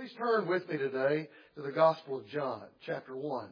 Please turn with me today to the Gospel of John, chapter 1.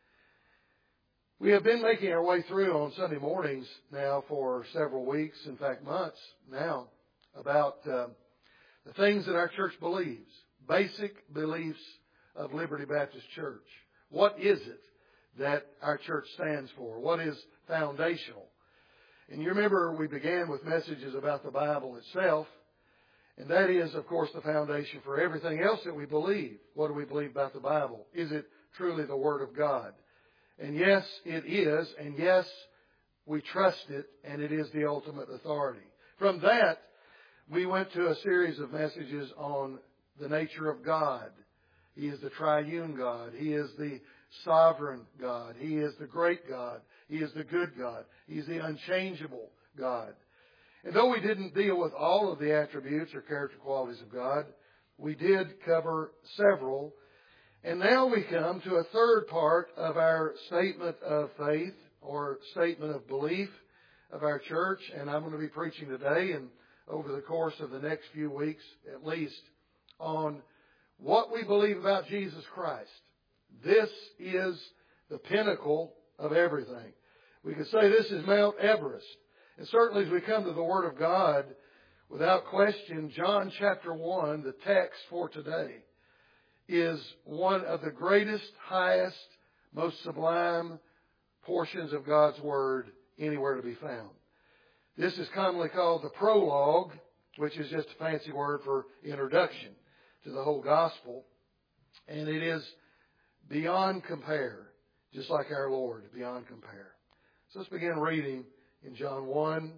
We have been making our way through on Sunday mornings now for several weeks, in fact months now, about the things that our church believes, basic beliefs of Liberty Baptist Church. What is it that our church stands for? What is foundational? And you remember we began with messages about the Bible itself, and that is, of course, the foundation for everything else that we believe. What do we believe about the Bible? Is it truly the Word of God? And yes, it is, and yes, we trust it, and it is the ultimate authority. From that, we went to a series of messages on the nature of God. He is the triune God. He is the sovereign God. He is the great God. He is the good God. He is the unchangeable God. And though we didn't deal with all of the attributes or character qualities of God, we did cover several. And now we come to a third part of our statement of faith or statement of belief of our church. And I'm going to be preaching today and over the course of the next few weeks at least on what we believe about Jesus Christ. This is the pinnacle of everything. We could say this is Mount Everest. And certainly as we come to the Word of God, without question, John chapter 1, the text for today, is one of the greatest, highest, most sublime portions of God's Word anywhere to be found. This is commonly called the prologue, which is just a fancy word for introduction to the whole gospel. And it is beyond compare, just like our Lord, beyond compare. So let's begin reading in John 1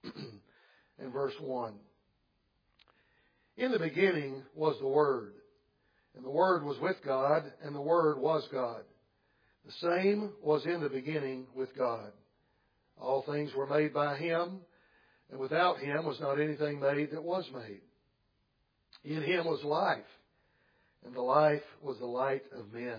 and verse 1. In the beginning was the Word, and the Word was with God, and the Word was God. The same was in the beginning with God. All things were made by Him, and without Him was not anything made that was made. In Him was life, and the life was the light of men.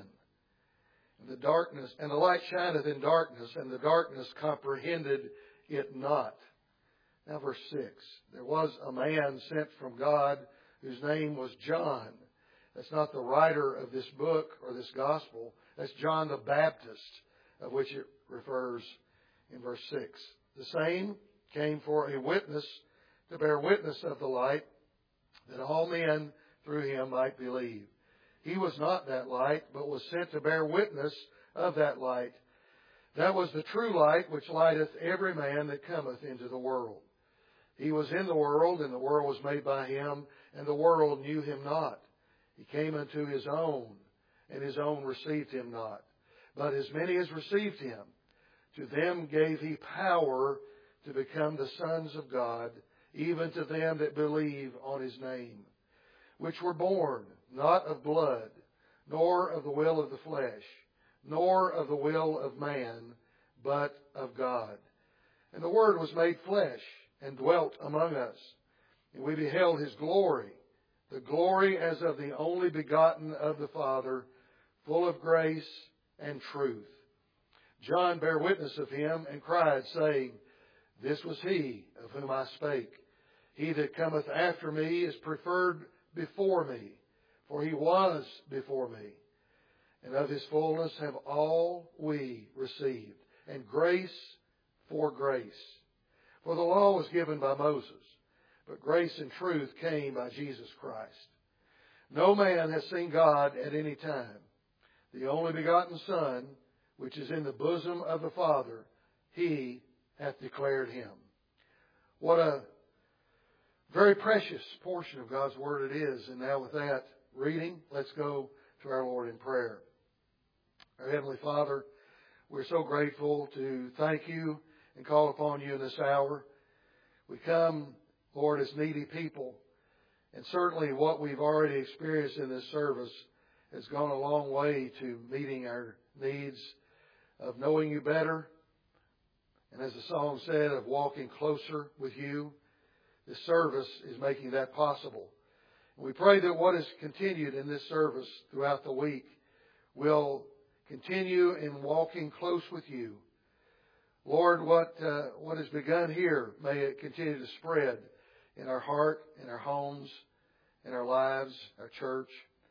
And the light shineth in darkness, and the darkness comprehended it not. Now verse 6. There was a man sent from God whose name was John. That's not the writer of this book or this gospel. That's John the Baptist, of which it refers in verse 6. The same came for a witness, to bear witness of the light, that all men through him might believe. He was not that light, but was sent to bear witness of that light. That was the true light which lighteth every man that cometh into the world. He was in the world, and the world was made by him, and the world knew him not. He came unto his own, and his own received him not. But as many as received him, to them gave he power to become the sons of God, even to them that believe on his name, which were born not of blood, nor of the will of the flesh, nor of the will of man, but of God. And the Word was made flesh, and dwelt among us. And we beheld His glory, the glory as of the only begotten of the Father, full of grace and truth. John bare witness of Him, and cried, saying, This was He of whom I spake. He that cometh after me is preferred before me, for He was before me. And of His fullness have all we received, and grace for grace. For the law was given by Moses, but grace and truth came by Jesus Christ. No man has seen God at any time. The only begotten Son, which is in the bosom of the Father, He hath declared Him. What a very precious portion of God's Word it is. And now with that reading, let's go to our Lord in prayer. Our Heavenly Father, we're so grateful to thank You and call upon You in this hour. We come, Lord, as needy people. And certainly what we've already experienced in this service has gone a long way to meeting our needs of knowing You better. And as the song said, of walking closer with You. This service is making that possible. And we pray that what is continued in this service throughout the week will continue in walking close with You. Lord, what has begun here, may it continue to spread in our heart, in our homes, in our lives, our church.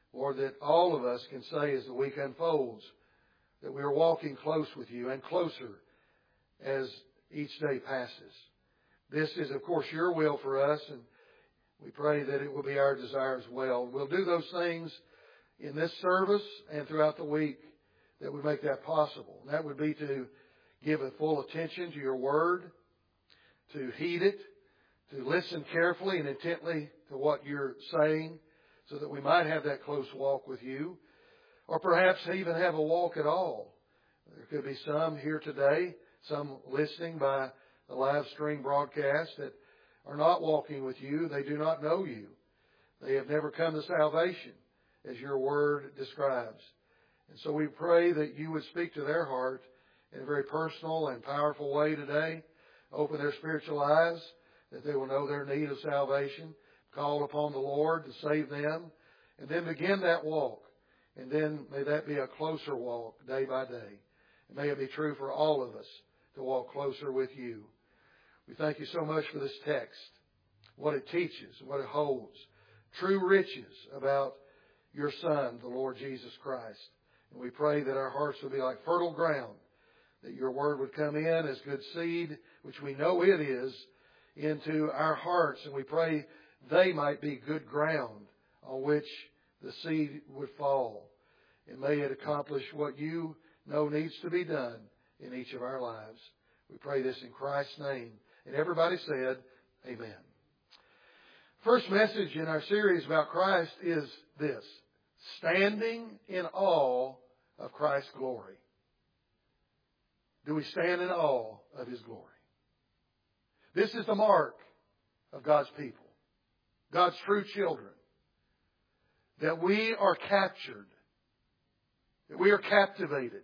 Lord, that all of us can say as the week unfolds that we are walking close with you and closer as each day passes. This is, of course, your will for us, and we pray that it will be our desire as well. We'll do those things in this service and throughout the week that would make that possible. And that would be to give a full attention to your word, to heed it, to listen carefully and intently to what you're saying so that we might have that close walk with you, or perhaps even have a walk at all. There could be some here today, some listening by the live stream broadcast that are not walking with you. They do not know you. They have never come to salvation as your word describes. And so we pray that you would speak to their heart in a very personal and powerful way today. Open their spiritual eyes that they will know their need of salvation. Call upon the Lord to save them. And then begin that walk. And then may that be a closer walk day by day. And may it be true for all of us to walk closer with you. We thank you so much for this text, what it teaches, what it holds. True riches about your Son, the Lord Jesus Christ. And we pray that our hearts will be like fertile ground, that your word would come in as good seed, which we know it is, into our hearts. And we pray they might be good ground on which the seed would fall. And may it accomplish what you know needs to be done in each of our lives. We pray this in Christ's name. And everybody said, amen. First message in our series about Christ is this: standing in awe of Christ's glory. Do we stand in awe of His glory? This is the mark of God's people, God's true children, that we are captured, that we are captivated,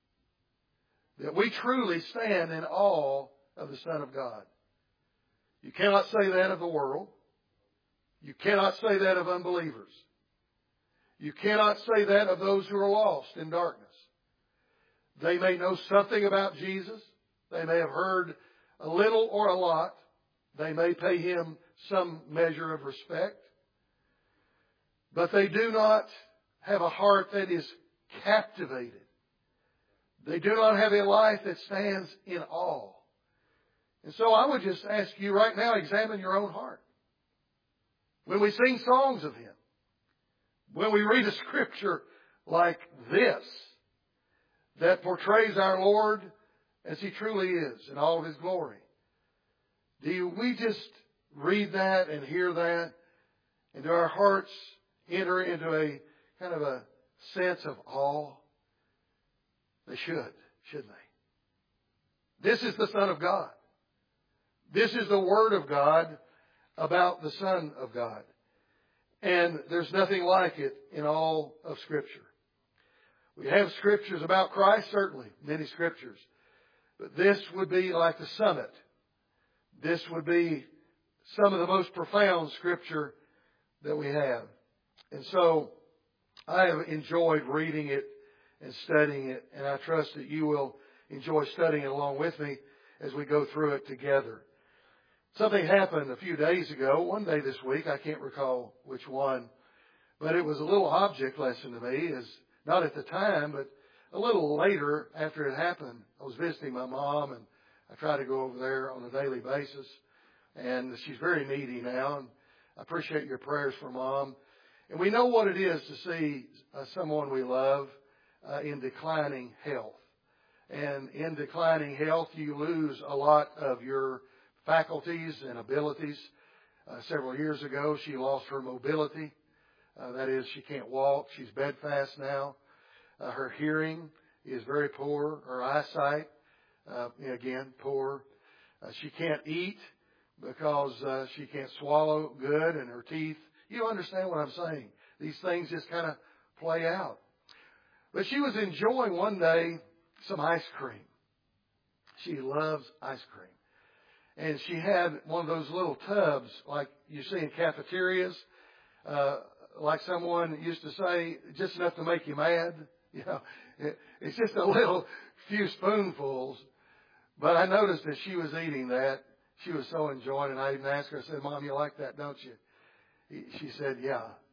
that we truly stand in awe of the Son of God. You cannot say that of the world. You cannot say that of unbelievers. You cannot say that of those who are lost in darkness. They may know something about Jesus. They may have heard a little or a lot. They may pay Him some measure of respect. But they do not have a heart that is captivated. They do not have a life that stands in awe. And so I would just ask you right now, examine your own heart. When we sing songs of Him, when we read a scripture like this that portrays our Lord as He truly is in all of His glory, do we just read that and hear that, and do our hearts enter into a kind of a sense of awe? They should, shouldn't they? This is the Son of God. This is the Word of God about the Son of God. And there's nothing like it in all of Scripture. We have Scriptures about Christ, certainly, many Scriptures. But this would be like the summit. This would be some of the most profound Scripture that we have. And so I have enjoyed reading it and studying it, and I trust that you will enjoy studying it along with me as we go through it together. Something happened a few days ago, one day this week, I can't recall which one, but it was a little object lesson to me, as not at the time, but a little later after it happened. I was visiting my mom, and I try to go over there on a daily basis, and she's very needy now, and I appreciate your prayers for Mom. And we know what it is to see someone we love in declining health. And in declining health, you lose a lot of your faculties and abilities. Several years ago, she lost her mobility. That is, she can't walk. She's bedfast now. Her hearing is very poor. Her eyesight, again, poor. She can't eat because she can't swallow good, and her teeth. You understand what I'm saying. These things just kind of play out. But she was enjoying one day some ice cream. She loves ice cream. And she had one of those little tubs like you see in cafeterias, like someone used to say, just enough to make you mad. You know, it's just a little few spoonfuls. But I noticed that she was eating that. She was so enjoying it. I even asked her, I said, Mom, you like that, don't you? She said, yeah.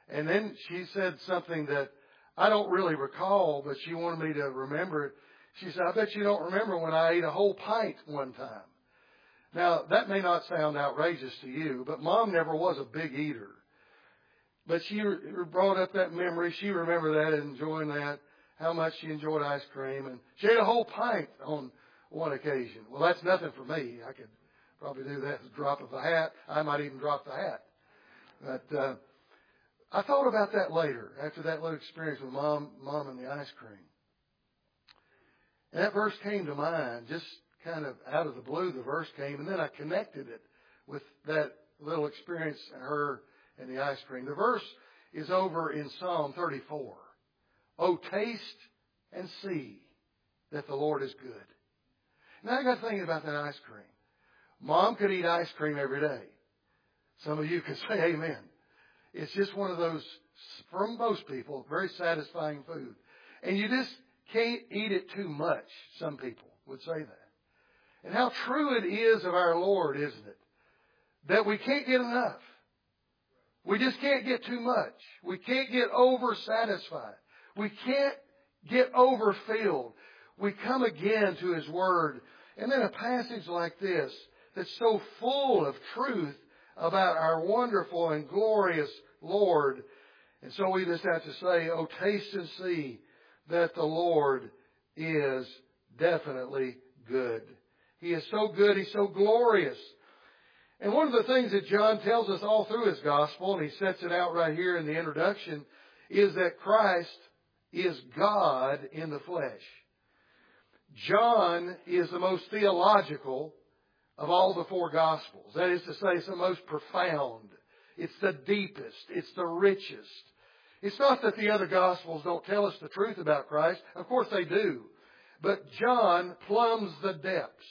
And then she said something that I don't really recall, but she wanted me to remember it. She said, I bet you don't remember when I ate a whole pint one time. Now, that may not sound outrageous to you, but Mom never was a big eater. But she brought up that memory. She remembered that and enjoying that, how much she enjoyed ice cream. And she ate a whole pint on one occasion. Well, that's nothing for me. I could probably do that with a drop of a hat. I might even drop the hat. But I thought about that later, after that little experience with Mom and the ice cream. And that verse came to mind, just kind of out of the blue, the verse came, and then I connected it with that little experience and her and the ice cream. The verse is over in Psalm 34. Oh, taste and see that the Lord is good. Now I got thinking about that ice cream. Mom could eat ice cream every day. Some of you could say amen. It's just one of those, for most people, very satisfying food. And you just can't eat it too much, some people would say that. And how true it is of our Lord, isn't it? That we can't get enough. We just can't get too much. We can't get over-satisfied. We can't get overfilled. We come again to His Word. And then a passage like this that's so full of truth about our wonderful and glorious Lord. And so we just have to say, oh, taste and see that the Lord is definitely good. He is so good. He's so glorious. And one of the things that John tells us all through his gospel, and he sets it out right here in the introduction, is that Christ is God in the flesh. John is the most theological of all the four Gospels. That is to say, it's the most profound. It's the deepest. It's the richest. It's not that the other Gospels don't tell us the truth about Christ. Of course they do. But John plumbs the depths.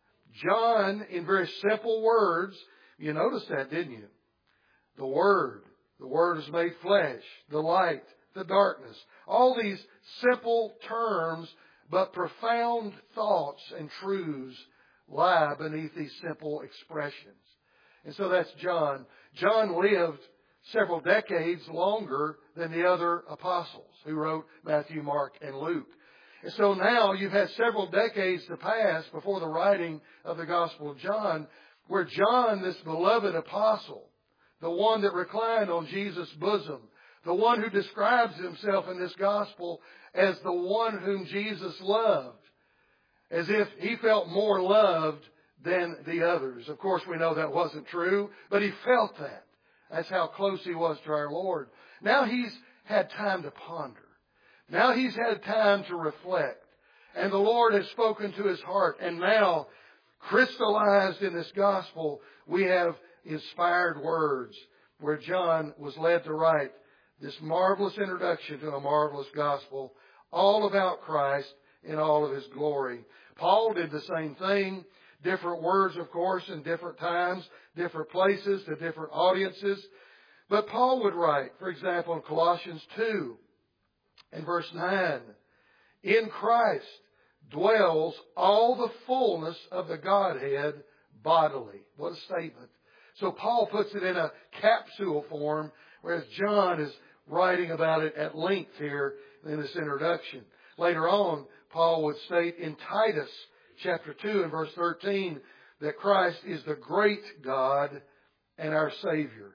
John, in very simple words, you noticed that, didn't you? The Word is made flesh, the light, the darkness. All these simple terms, but profound thoughts and truths lie beneath these simple expressions. And so that's John. John lived several decades longer than the other apostles who wrote Matthew, Mark, and Luke. And so now you've had several decades to pass before the writing of the Gospel of John, where John, this beloved apostle, the one that reclined on Jesus' bosom, the one who describes himself in this Gospel as the one whom Jesus loved, as if he felt more loved than the others. Of course, we know that wasn't true, but he felt that. That's how close he was to our Lord. Now he's had time to ponder. Now he's had time to reflect. And the Lord has spoken to his heart. And now, crystallized in this gospel, we have inspired words where John was led to write this marvelous introduction to a marvelous gospel, all about Christ in all of His glory. Paul did the same thing. Different words, of course, in different times, different places, to different audiences. But Paul would write, for example, in Colossians 2 and verse 9, in Christ dwells all the fullness of the Godhead bodily. What a statement. So Paul puts it in a capsule form, whereas John is writing about it at length here in this introduction. Later on, Paul would state in Titus chapter 2 and verse 13 that Christ is the great God and our Savior.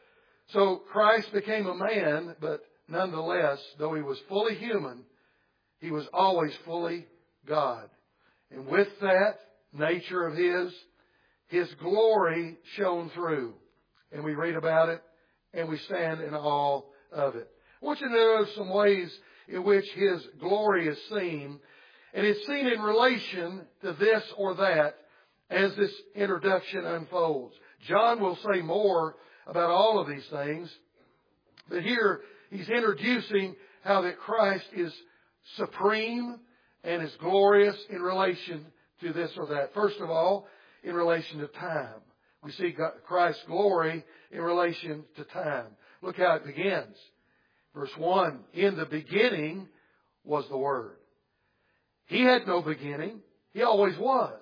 So Christ became a man, but nonetheless, though He was fully human, He was always fully God. And with that nature of His glory shone through. And we read about it, and we stand in awe of it. I want you to know some ways in which His glory is seen. And it's seen in relation to this or that as this introduction unfolds. John will say more about all of these things. But here he's introducing how that Christ is supreme and is glorious in relation to this or that. First of all, in relation to time. We see Christ's glory in relation to time. Look how it begins. Verse 1, in the beginning was the Word. He had no beginning. He always was.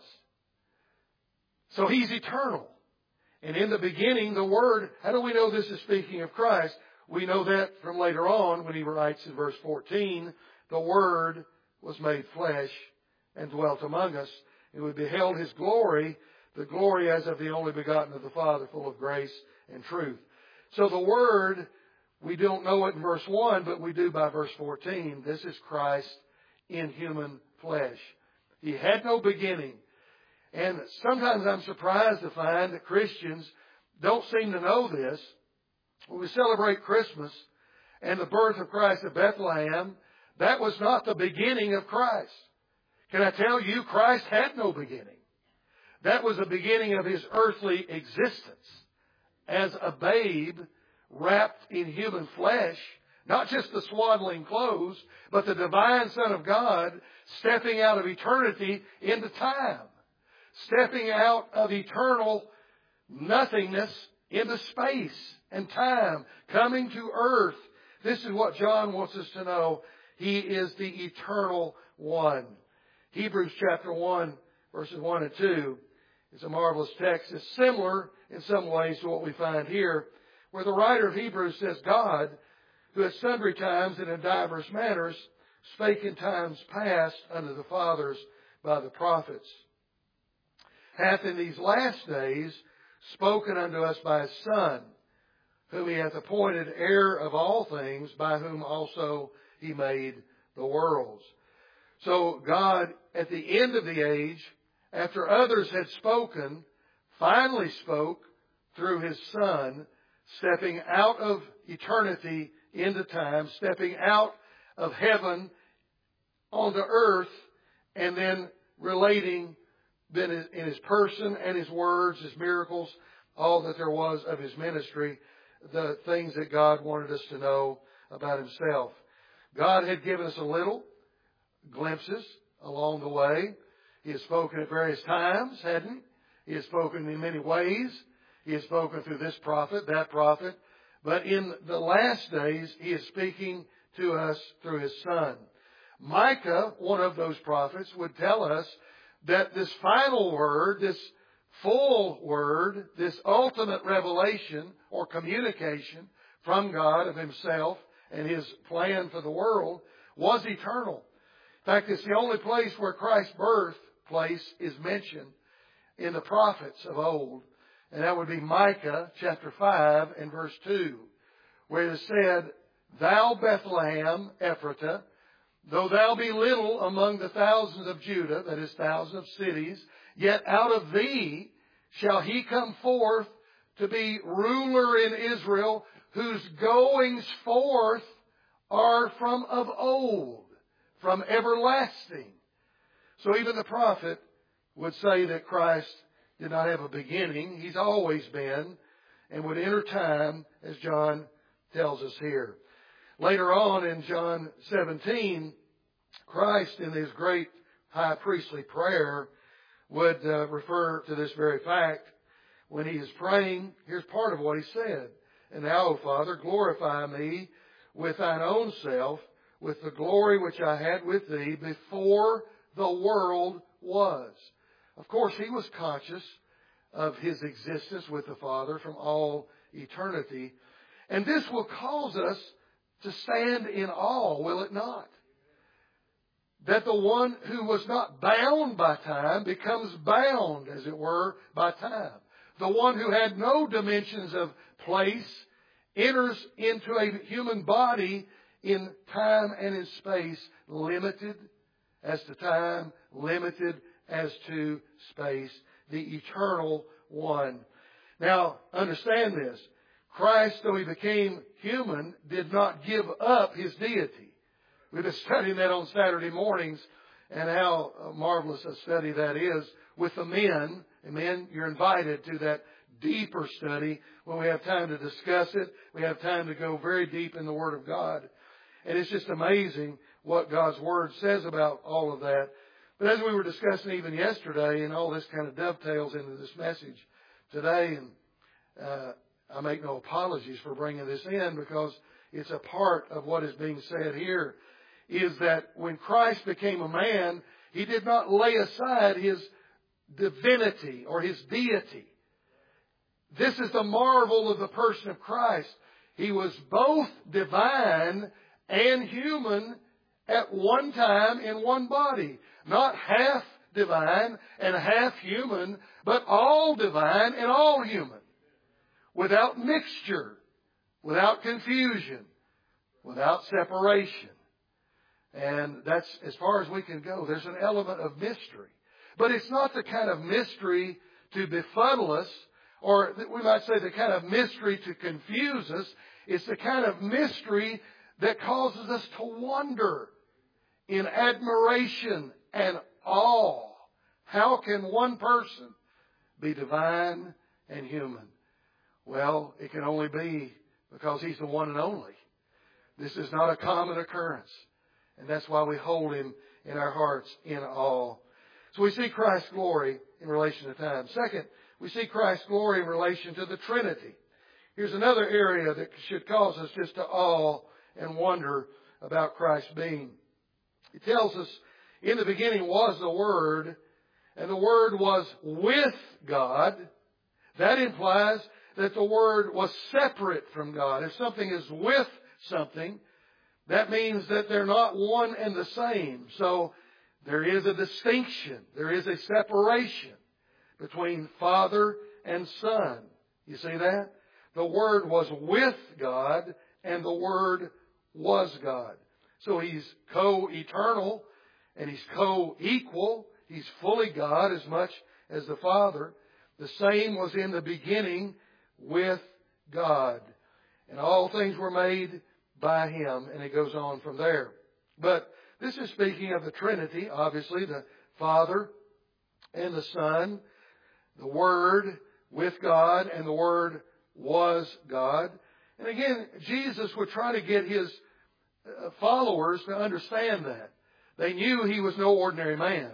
So He's eternal. And in the beginning, the Word, how do we know this is speaking of Christ? We know that from later on when he writes in verse 14, the Word was made flesh and dwelt among us, and we beheld His glory, the glory as of the only begotten of the Father, full of grace and truth. So the Word, we don't know it in verse 1, but we do by verse 14. This is Christ in human flesh. He had no beginning. And sometimes I'm surprised to find that Christians don't seem to know this. When we celebrate Christmas and the birth of Christ at Bethlehem, that was not the beginning of Christ. Can I tell you, Christ had no beginning. That was the beginning of His earthly existence as a babe wrapped in human flesh, not just the swaddling clothes, but the divine Son of God stepping out of eternity into time, stepping out of eternal nothingness into space and time, coming to earth. This is what John wants us to know. He is the eternal one. Hebrews chapter 1, verses 1 and 2 is a marvelous text. It's similar in some ways to what we find here, where the writer of Hebrews says, God, who at sundry times and in divers manners spake in times past unto the fathers by the prophets, hath in these last days spoken unto us by His Son, whom He hath appointed heir of all things, by whom also He made the worlds. So God, at the end of the age, after others had spoken, finally spoke through His Son, stepping out of eternity into time, stepping out of heaven onto earth, and then relating in His person and His words, His miracles, all that there was of His ministry, the things that God wanted us to know about Himself. God had given us a little glimpses along the way. He has spoken at various times, hadn't He? He has spoken in many ways. He has spoken through this prophet, that prophet. But in the last days, He is speaking to us through His Son. Micah, one of those prophets, would tell us that this final word, this full word, this ultimate revelation or communication from God of Himself and His plan for the world was eternal. In fact, it's the only place where Christ's birthplace is mentioned in the prophets of old. And that would be Micah chapter 5 and verse 2, where it is said, Thou Bethlehem Ephratah, though thou be little among the thousands of Judah, that is, thousands of cities, yet out of thee shall He come forth to be ruler in Israel, whose goings forth are from of old, from everlasting. So even the prophet would say that Christ did not have a beginning. He's always been and would enter time, as John tells us here. Later on in John 17, Christ in His great high priestly prayer would refer to this very fact. When He is praying, here's part of what He said. And now, O Father, glorify me with Thine own self, with the glory which I had with Thee before the world was. Of course, He was conscious of His existence with the Father from all eternity. And this will cause us to stand in awe, will it not? That the one who was not bound by time becomes bound, as it were, by time. The one who had no dimensions of place enters into a human body in time and in space, limited as to time, limited as to space, the eternal one. Now, understand this. Christ, though He became human, did not give up His deity. We've been studying that on Saturday mornings, and how marvelous a study that is with the men. And men, you're invited to that deeper study when we have time to discuss it. We have time to go very deep in the Word of God. And it's just amazing what God's Word says about all of that. But as we were discussing even yesterday, and all this kind of dovetails into this message today, and I make no apologies for bringing this in because it's a part of what is being said here, is that when Christ became a man, He did not lay aside His divinity or His deity. This is the marvel of the person of Christ. He was both divine and human at one time in one body. Not half divine and half human, but all divine and all human. Without mixture, without confusion, without separation. And that's as far as we can go. There's an element of mystery. But it's not the kind of mystery to befuddle us, or we might say the kind of mystery to confuse us. It's the kind of mystery that causes us to wonder in admiration and awe. How can one person be divine and human? Well, it can only be because He's the one and only. This is not a common occurrence. And that's why we hold Him in our hearts in awe. So we see Christ's glory in relation to time. Second, we see Christ's glory in relation to the Trinity. Here's another area that should cause us just to awe and wonder about Christ's being. It tells us, in the beginning was the Word, and the Word was with God. That implies that the Word was separate from God. If something is with something, that means that they're not one and the same. So there is a distinction. There is a separation between Father and Son. You see that? The Word was with God, and the Word was God. So He's co-eternal, and He's co-equal. He's fully God as much as the Father. The same was in the beginning with God. And all things were made by Him. And it goes on from there. But this is speaking of the Trinity, obviously, the Father and the Son, the Word with God, and the Word was God. And again, Jesus would try to get His followers to understand that. They knew He was no ordinary man.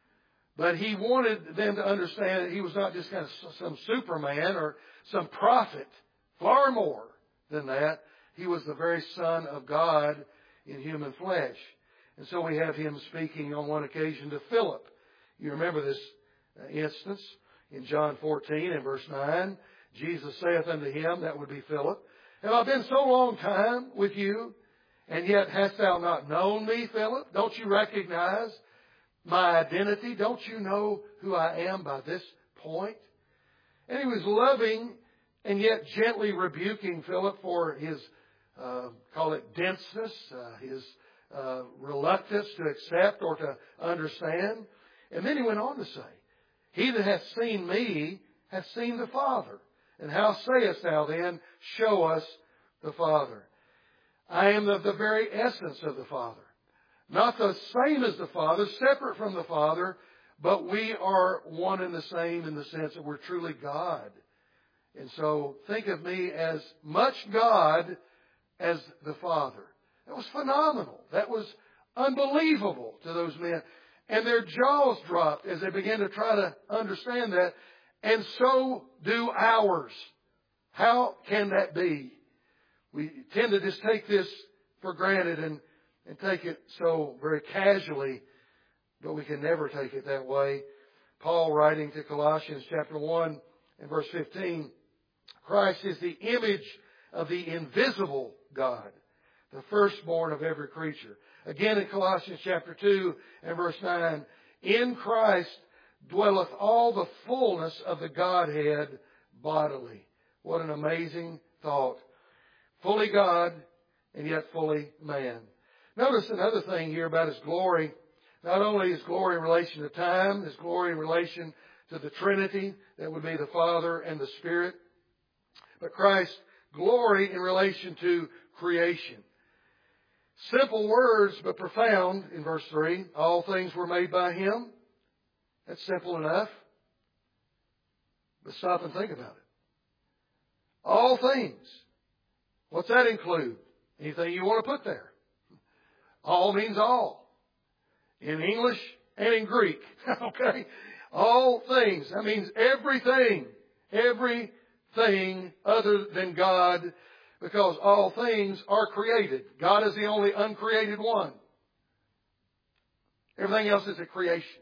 But He wanted them to understand that He was not just kind of some Superman or some prophet. Far more than that. He was the very Son of God in human flesh. And so we have Him speaking on one occasion to Philip. You remember this instance in John 14 and verse 9. Jesus saith unto him, that would be Philip, have I been so long time with you, and yet hast thou not known me, Philip? Don't you recognize my identity? Don't you know who I am by this point? And He was loving and yet gently rebuking Philip for his, call it denseness, his reluctance to accept or to understand. And then He went on to say, He that hath seen me hath seen the Father. And how sayest thou then, show us the Father? I am of the very essence of the Father. Not the same as the Father, separate from the Father, but we are one and the same in the sense that we're truly God. And so think of me as much God as the Father. That was phenomenal. That was unbelievable to those men. And their jaws dropped as they began to try to understand that. And so do ours. How can that be? We tend to just take this for granted and take it so very casually, but we can never take it that way. Paul, writing to Colossians chapter 1 and verse 15, Christ is the image of the invisible God, the firstborn of every creature. Again in Colossians chapter 2 and verse 9, in Christ dwelleth all the fullness of the Godhead bodily. What an amazing thought. Fully God and yet fully man. Notice another thing here about His glory. Not only His glory in relation to time, His glory in relation to the Trinity, that would be the Father and the Spirit, but Christ's glory in relation to creation. Simple words, but profound in verse 3. All things were made by Him. That's simple enough. But stop and think about it. All things. What's that include? Anything you want to put there. All means all. In English and in Greek. Okay? All things. That means everything. Everything other than God. Because all things are created. God is the only uncreated one. Everything else is a creation.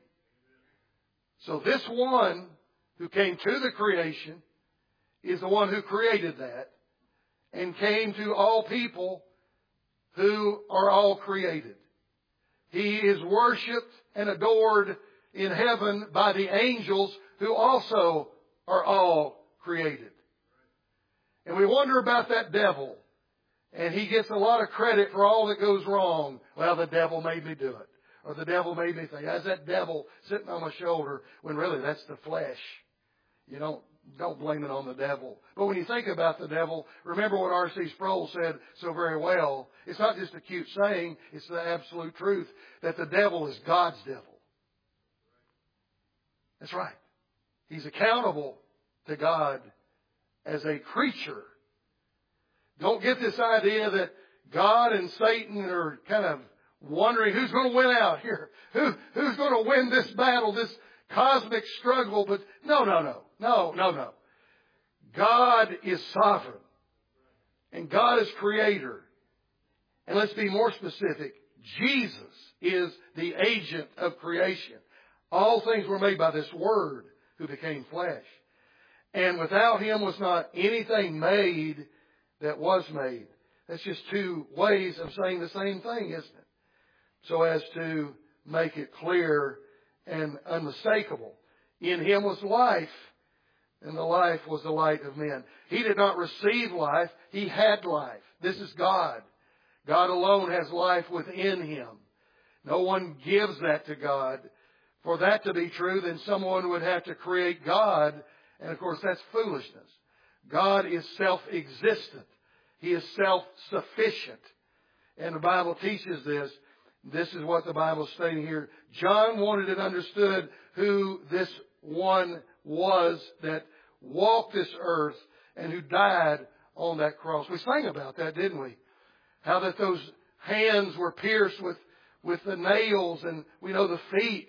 So this one who came to the creation is the one who created that. and came to all people who are all created. He is worshipped and adored in heaven by the angels who also are all created. And we wonder about that devil. And he gets a lot of credit for all that goes wrong. Well, the devil made me do it. Or the devil made me think. How's that devil sitting on my shoulder? When really that's the flesh. You don't blame it on the devil. But when you think about the devil, remember what R.C. Sproul said so very well. It's not just a cute saying. It's the absolute truth that the devil is God's devil. That's right. He's accountable to God as a creature. Don't get this idea that God and Satan are kind of wondering who's going to win out here. Who's going to win this battle, this cosmic struggle? But no. God is sovereign. And God is creator. And let's be more specific. Jesus is the agent of creation. All things were made by this Word who became flesh. And without Him was not anything made that was made. That's just two ways of saying the same thing, isn't it? So as to make it clear and unmistakable. In Him was life, and the life was the light of men. He did not receive life. He had life. This is God. God alone has life within Him. No one gives that to God. For that to be true, then someone would have to create God. And of course, that's foolishness. God is self-existent. He is self-sufficient. And the Bible teaches this. This is what the Bible is stating here. John wanted it understood who this one was that walked this earth and who died on that cross. We sang about that, didn't we? How that those hands were pierced with the nails, and we know the feet.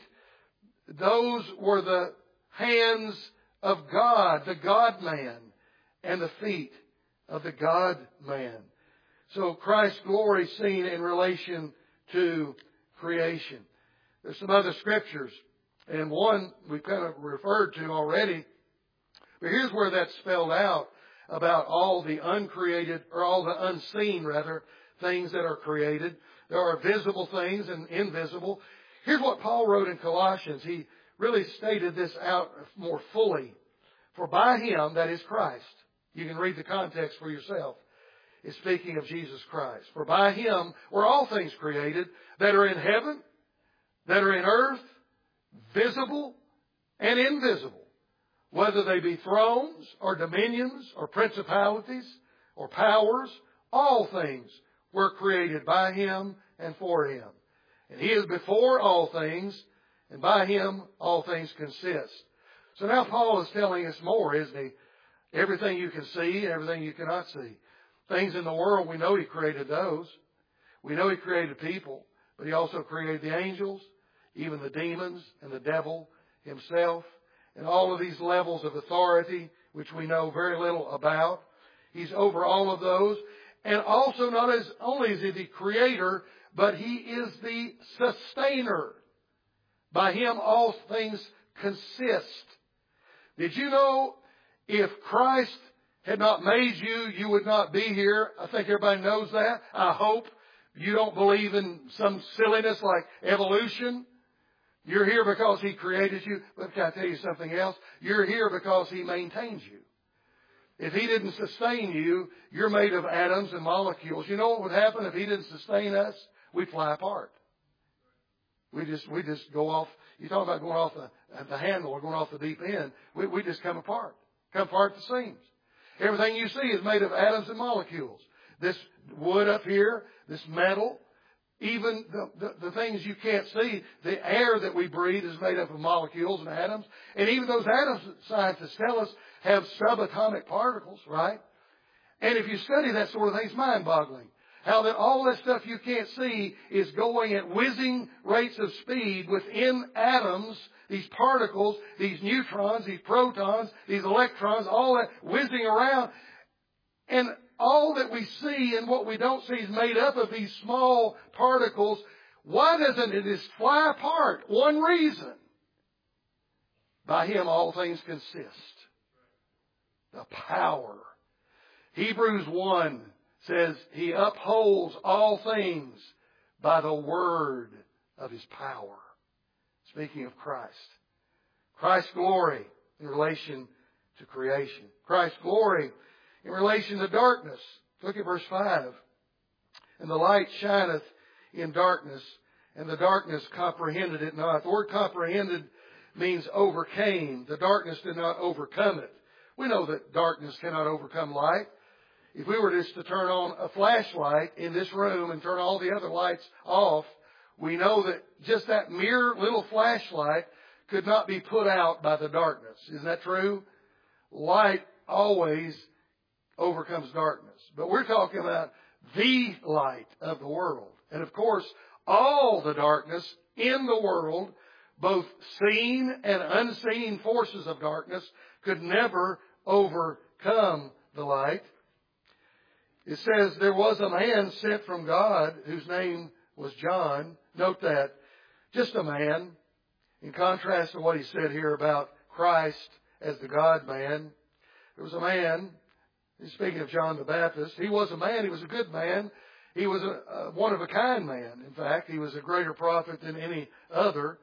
Those were the hands of God, the God-man, and the feet of the God-man. So Christ's glory is seen in relation to creation. There's some other scriptures, and one we kind of referred to already. But here's where that's spelled out about all the uncreated, or all the unseen, rather, things that are created. There are visible things and invisible. Here's what Paul wrote in Colossians. He really stated this out more fully. For by Him, that is Christ. You can read the context for yourself. It's speaking of Jesus Christ. For by Him were all things created that are in heaven, that are in earth, visible and invisible. Whether they be thrones or dominions or principalities or powers, all things were created by Him and for Him. And He is before all things, and by Him all things consist. So now Paul is telling us more, isn't he? Everything you can see, everything you cannot see. Things in the world, we know He created those. We know He created people, but He also created the angels, even the demons and the devil himself, and all of these levels of authority, which we know very little about. He's over all of those. And also, not as only is He the creator, but He is the sustainer. By Him all things consist. Did you know if Christ had not made you, you would not be here? I think everybody knows that. I hope you don't believe in some silliness like evolution. You're here because He created you. But can I tell you something else? You're here because He maintains you. If He didn't sustain you, you're made of atoms and molecules. You know what would happen if He didn't sustain us? We'd fly apart. We just go off. You talk about going off the handle or going off the deep end. We just come apart. Come apart at the seams. Everything you see is made of atoms and molecules. This wood up here, this metal, even the things you can't see, the air that we breathe is made up of molecules and atoms. And even those atoms, scientists tell us, have subatomic particles, right? And if you study that sort of thing, it's mind-boggling. How that all that stuff you can't see is going at whizzing rates of speed within atoms, these particles, these neutrons, these protons, these electrons, all that whizzing around. And all that we see and what we don't see is made up of these small particles. Why doesn't it just fly apart? One reason. By Him all things consist. The power. Hebrews 1 says He upholds all things by the word of His power. Speaking of Christ. Christ's glory in relation to creation. Christ's glory in relation to darkness. Look at verse 5. And the light shineth in darkness, and the darkness comprehended it not. The word comprehended means overcame. The darkness did not overcome it. We know that darkness cannot overcome light. If we were just to turn on a flashlight in this room and turn all the other lights off, we know that just that mere little flashlight could not be put out by the darkness. Isn't that true? Light always overcomes darkness. But we're talking about the light of the world. And of course, all the darkness in the world, both seen and unseen forces of darkness, could never overcome the light. It says there was a man sent from God whose name was John. Note that. Just a man. In contrast to what he said here about Christ as the God-man. There was a man, speaking of John the Baptist, he was a man, he was a good man. He was a one-of-a-kind man. In fact, he was a greater prophet than any other.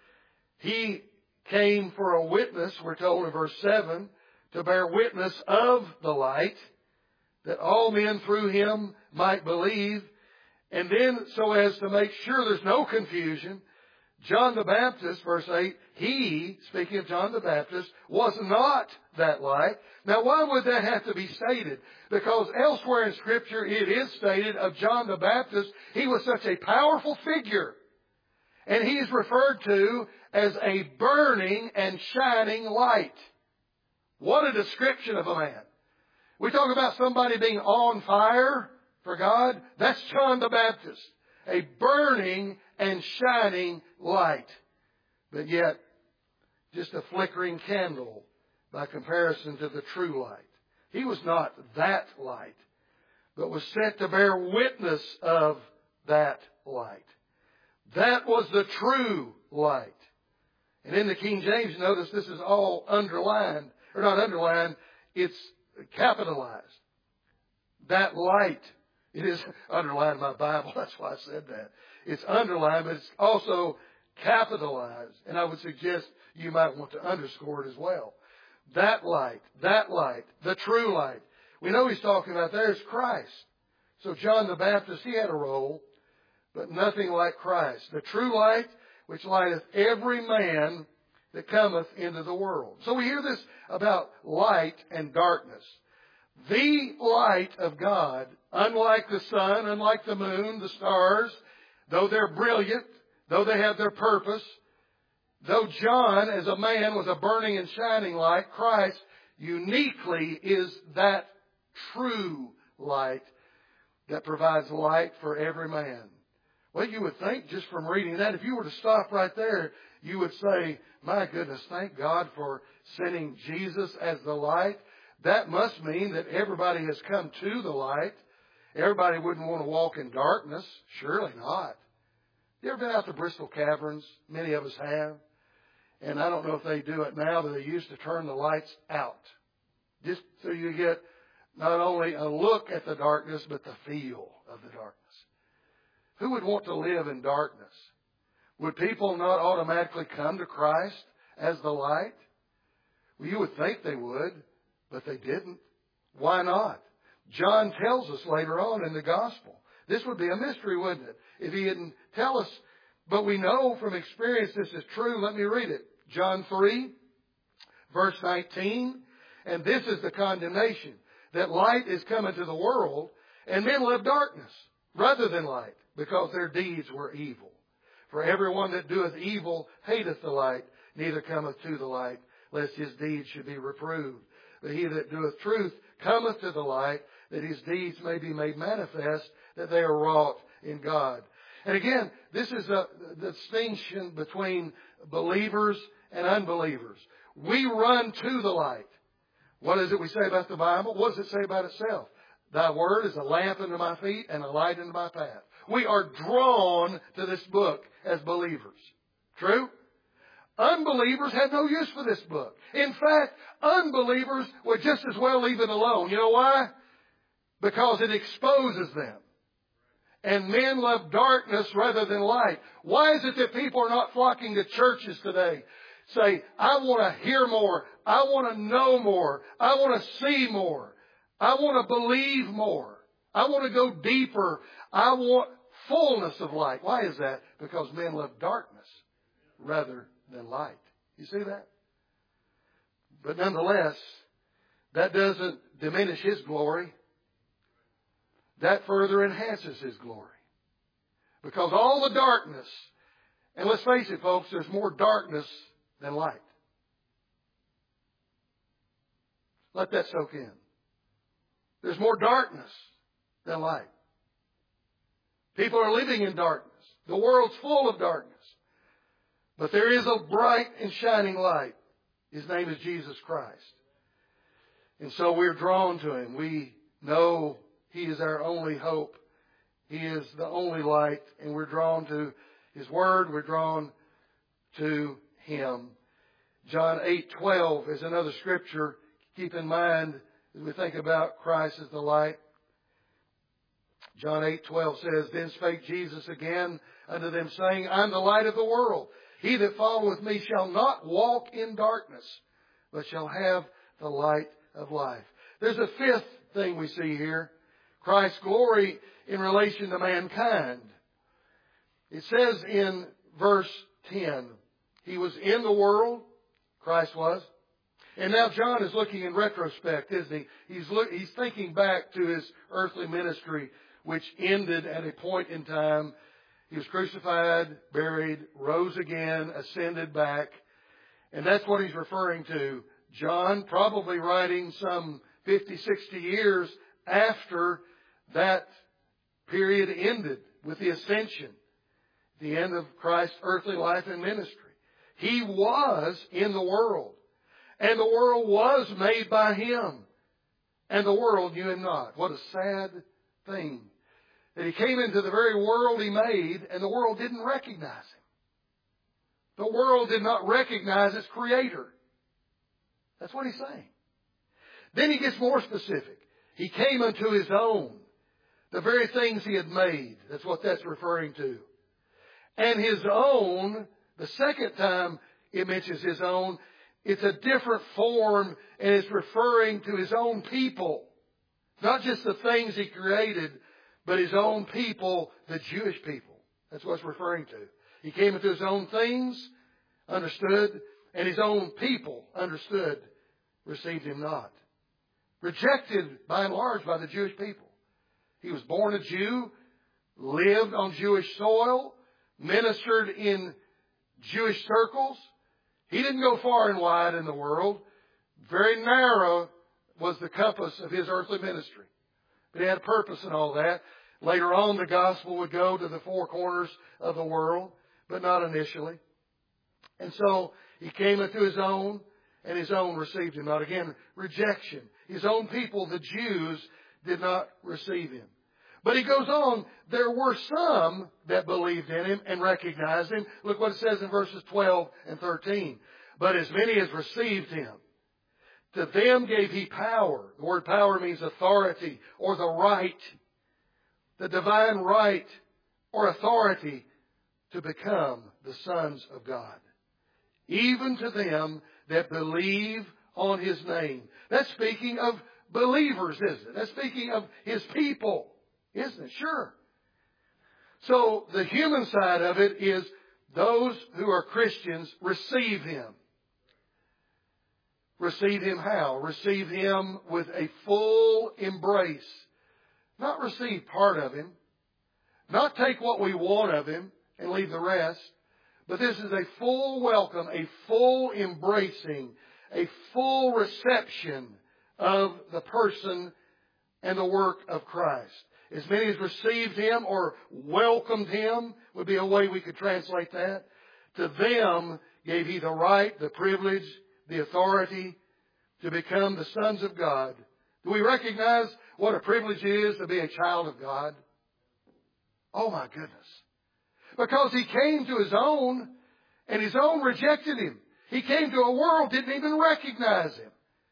He came for a witness, we're told in verse 7, to bear witness of the light, that all men through him might believe. And then, so as to make sure there's no confusion, John the Baptist, verse 8, he, speaking of John the Baptist, was not that light. Now, why would that have to be stated? Because elsewhere in Scripture it is stated of John the Baptist, he was such a powerful figure. And he is referred to as a burning and shining light. What a description of a man. We talk about somebody being on fire for God. That's John the Baptist. A burning and shining light. But yet, just a flickering candle by comparison to the true light. He was not that light, but was sent to bear witness of that light. That was the true light. And in the King James, notice this is all underlined, or not underlined, it's capitalized. That light. It is underlined in my Bible. That's why I said that. It's underlined, but it's also capitalized. And I would suggest you might want to underscore it as well. That light, the true light. We know he's talking about there is Christ. So John the Baptist, he had a role, but nothing like Christ. The true light, which lighteth every man that cometh into the world. So we hear this about light and darkness. The light of God, unlike the sun, unlike the moon, the stars, though they're brilliant, though they have their purpose, though John, as a man, was a burning and shining light, Christ uniquely is that true light that provides light for every man. Well, you would think, just from reading that, if you were to stop right there, you would say, my goodness, thank God for sending Jesus as the light. That must mean that everybody has come to the light. Everybody wouldn't want to walk in darkness. Surely not. You ever been out to Bristol Caverns? Many of us have. And I don't know if they do it now, but they used to turn the lights out. Just so you get not only a look at the darkness, but the feel of the darkness. Who would want to live in darkness? Would people not automatically come to Christ as the light? Well, you would think they would, but they didn't. Why not? John tells us later on in the gospel. This would be a mystery, wouldn't it, if he didn't tell us? But we know from experience this is true. Let me read it. John 3, verse 19. And this is the condemnation, that light is come into the world, and men love darkness rather than light, because their deeds were evil. For everyone that doeth evil hateth the light, neither cometh to the light, lest his deeds should be reproved. But he that doeth truth cometh to the light, that his deeds may be made manifest, that they are wrought in God. And again, this is the distinction between believers and unbelievers. We run to the light. What is it we say about the Bible? What does it say about itself? Thy word is a lamp unto my feet and a light unto my path. We are drawn to this book as believers. True? Unbelievers have no use for this book. In fact, unbelievers would just as well leave it alone. You know why? because it exposes them. And men love darkness rather than light. Why is it that people are not flocking to churches today? Say, I want to hear more. I want to know more. I want to see more. I want to believe more. I want to go deeper. I want fullness of light. Why is that? Because men love darkness rather than light. You see that? But nonetheless, that doesn't diminish His glory. That further enhances His glory. Because all the darkness, and let's face it, folks, there's more darkness than light. Let that soak in. There's more darkness than light. People are living in darkness. The world's full of darkness. But there is a bright and shining light. His name is Jesus Christ. And so we're drawn to Him. We know He is our only hope. He is the only light. And we're drawn to His Word. We're drawn to Him. John 8:12 is another scripture. Keep in mind as we think about Christ as the light. John 8:12 says, Then spake Jesus again unto them, saying, I am the light of the world. He that followeth me shall not walk in darkness, but shall have the light of life. There's a fifth thing we see here. Christ's glory in relation to mankind. It says in verse 10, He was in the world, Christ was. And now John is looking in retrospect, isn't he? He's thinking back to His earthly ministry, which ended at a point in time. He was crucified, buried, rose again, ascended back. And that's what he's referring to. John, probably writing some 50, 60 years after that period ended with the ascension, the end of Christ's earthly life and ministry. He was in the world, and the world was made by Him, and the world knew Him not. What a sad thing. That He came into the very world He made, and the world didn't recognize Him. The world did not recognize its Creator. That's what He's saying. Then He gets more specific. He came unto His own. The very things He had made. That's what that's referring to. And His own, the second time it mentions His own, it's a different form, and it's referring to His own people. Not just the things He created, but His own people, the Jewish people. That's what it's referring to. He came into His own things, understood, and His own people, understood, received Him not. Rejected by and large by the Jewish people. He was born a Jew, lived on Jewish soil, ministered in Jewish circles. He didn't go far and wide in the world. Very narrow was the compass of His earthly ministry. But He had a purpose in all that. Later on, the gospel would go to the four corners of the world, but not initially. And so He came into His own, and His own received Him not. Again, rejection. His own people, the Jews, did not receive Him. But He goes on, there were some that believed in Him and recognized Him. Look what it says in verses 12 and 13. But as many as received Him, to them gave He power. The word power means authority or the right, the divine right or authority to become the sons of God. Even to them that believe on His name. That's speaking of believers, isn't it? That's speaking of His people, isn't it? Sure. So the human side of it is those who are Christians receive Him. Receive Him how? Receive Him with a full embrace. Not receive part of Him. Not take what we want of Him and leave the rest. But this is a full welcome, a full embracing, a full reception of the person and the work of Christ. As many as received Him or welcomed Him would be a way we could translate that. To them gave He the right, the privilege, the authority to become the sons of God. Do we recognize what a privilege it is to be a child of God? Oh my goodness. Because He came to His own, and His own rejected Him. He came to a world that didn't even recognize Him.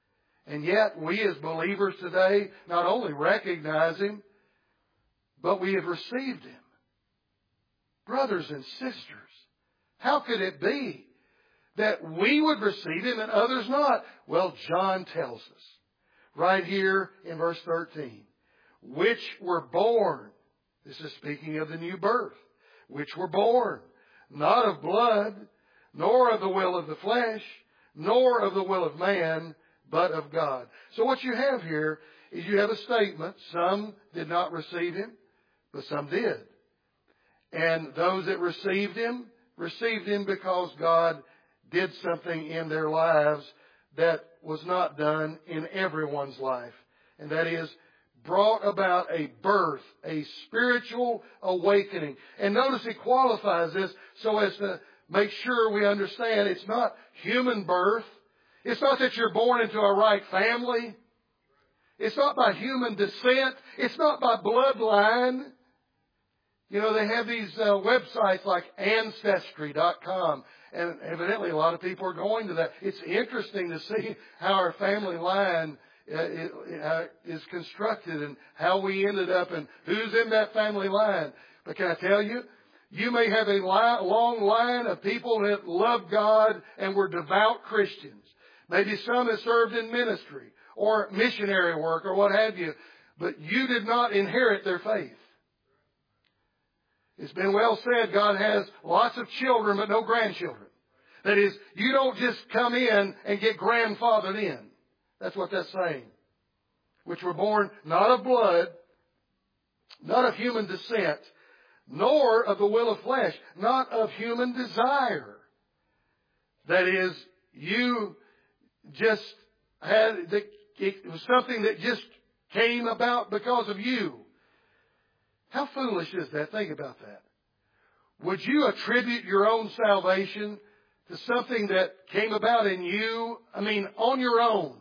And yet, we as believers today not only recognize Him, but we have received Him. Brothers and sisters, how could it be that we would receive Him and others not? Well, John tells us right here in verse 13, which were born, this is speaking of the new birth, which were born, not of blood, nor of the will of the flesh, nor of the will of man, but of God. So what you have here is you have a statement. Some did not receive Him, but some did. And those that received Him because God did something in their lives that was not done in everyone's life. And that is, brought about a birth, a spiritual awakening. And notice He qualifies this so as to make sure we understand it's not human birth. It's not that you're born into a right family. It's not by human descent. It's not by bloodline. You know, they have these websites like Ancestry.com, and evidently a lot of people are going to that. It's interesting to see how our family line is constructed and how we ended up and who's in that family line. But can I tell you, you may have a long line of people that love God and were devout Christians. Maybe some have served in ministry or missionary work or what have you, but you did not inherit their faith. It's been well said, God has lots of children but no grandchildren. That is, you don't just come in and get grandfathered in. That's what that's saying. Which were born not of blood, not of human descent, nor of the will of flesh, not of human desire. That is, you just had, it was something that just came about because of you. How foolish is that? Think about that. Would you attribute your own salvation to something that came about in you? I mean, on your own.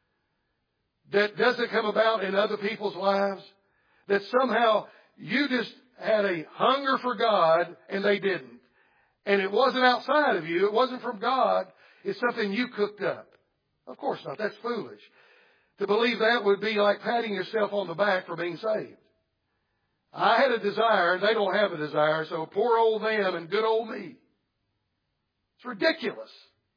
That doesn't come about in other people's lives? That somehow you just had a hunger for God and they didn't. And it wasn't outside of you. It wasn't from God. It's something you cooked up. Of course not. That's foolish. To believe that would be like patting yourself on the back for being saved. I had a desire and they don't have a desire, so poor old them and good old me. It's ridiculous.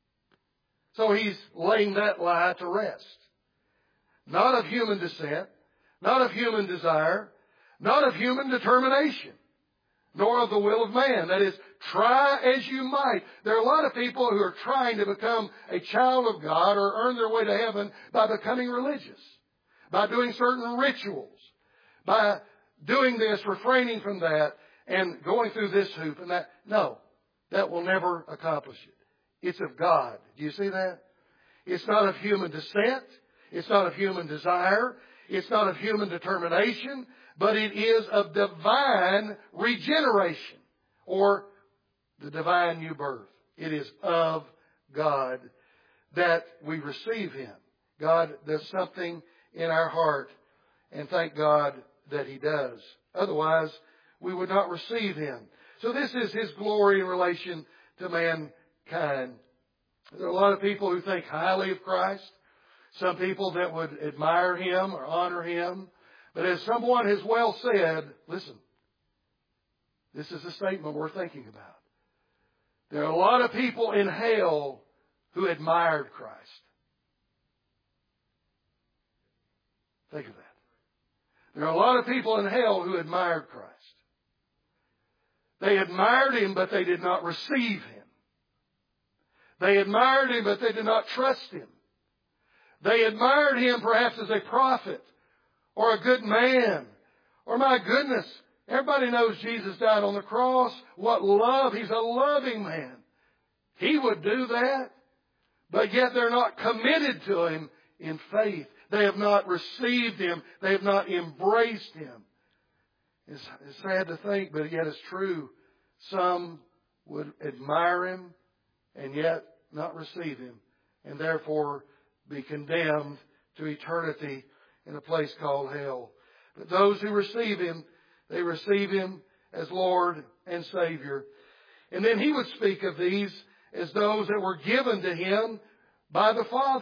So He's laying that lie to rest. Not of human descent, not of human desire, not of human determination, nor of the will of man. That is, try as you might. There are a lot of people who are trying to become a child of God or earn their way to heaven by becoming religious, by doing certain rituals, by doing this, refraining from that, and going through this hoop and that. No, that will never accomplish it. It's of God. Do you see that? It's not of human descent. It's not of human desire. It's not of human determination. But it is of divine regeneration or the divine new birth. It is of God that we receive Him. God does something in our heart, and thank God that He does. Otherwise, we would not receive Him. So this is His glory in relation to mankind. There are a lot of people who think highly of Christ. Some people that would admire Him or honor Him. But as someone has well said, listen, this is the statement we're thinking about. There are a lot of people in hell who admired Christ. Think of that. There are a lot of people in hell who admired Christ. They admired Him, but they did not receive Him. They admired Him, but they did not trust Him. They admired Him perhaps as a prophet or a good man. Or my goodness, everybody knows Jesus died on the cross. What love. He's a loving man. He would do that. But yet they're not committed to Him in faith. They have not received Him. They have not embraced Him. It's sad to think, but yet it's true. Some would admire Him and yet not receive Him, and therefore be condemned to eternity in a place called hell. But those who receive Him, they receive Him as Lord and Savior. And then He would speak of these as those that were given to Him by the Father.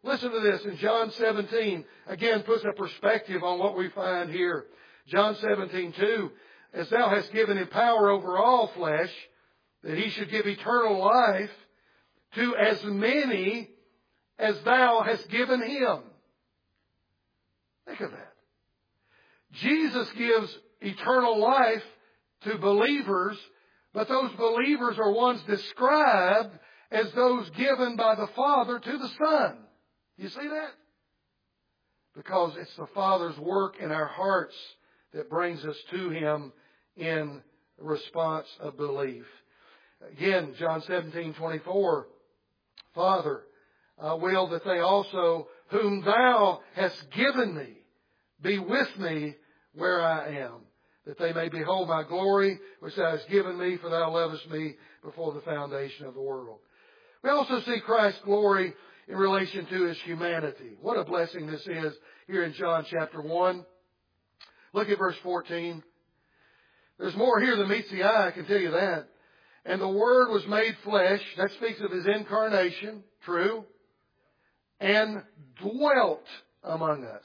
Listen to this in John 17. Again, puts a perspective on what we find here. John 17:2. As thou hast given him power over all flesh, that he should give eternal life to as many as thou hast given him. Think of that. Jesus gives eternal life to believers, but those believers are ones described as those given by the Father to the Son. You see that? Because it's the Father's work in our hearts that brings us to Him in response of belief. Again, John 17:24, Father, I will that they also, whom thou hast given me, be with me where I am, that they may behold my glory, which thou hast given me, for thou lovest me before the foundation of the world. We also see Christ's glory in relation to His humanity. What a blessing this is here in John chapter 1. Look at verse 14. There's more here than meets the eye, I can tell you that. And the Word was made flesh. That speaks of His incarnation. True. And dwelt among us.